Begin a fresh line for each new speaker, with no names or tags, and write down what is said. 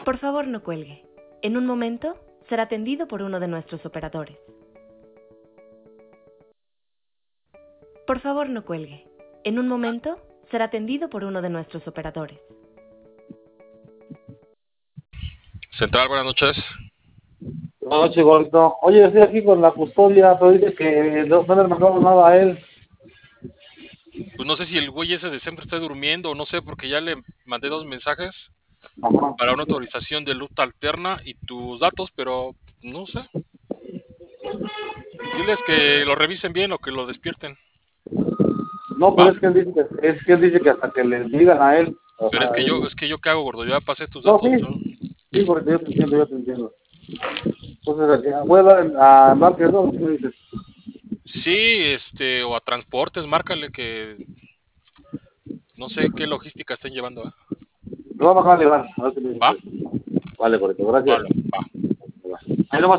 Por favor, no cuelgue. En un momento será atendido por uno de nuestros operadores. Por favor, no cuelgue. En un momento será atendido por uno de nuestros operadores.
Central, buenas noches.
Buenas noches, gordito. Oye, estoy aquí con la custodia, pero dice que no le mandamos nada a él.
Pues no sé si el güey ese de siempre está durmiendo o no sé, porque ya le mandé 2 mensajes
Ajá.
para una autorización de luta alterna y tus datos, pero no sé. Diles que lo revisen bien o que lo despierten.
No,
Va.
pero es que él dice que hasta que le digan a él. O
Pero
sea,
es que yo qué hago, gordo, yo ya pasé tus
no,
datos,
sí,
¿no?
sí, porque yo te entiendo. Entonces, voy a dar a Márquez, ¿no? ¿Qué me dices?
Sí, o a transportes, márcale que no sé qué logística estén llevando, ¿eh?
Lo vamos a bajar, a ver qué me
¿Va?
dices. Vale, gordito, gracias.
Vale, va.
Ahí nomás.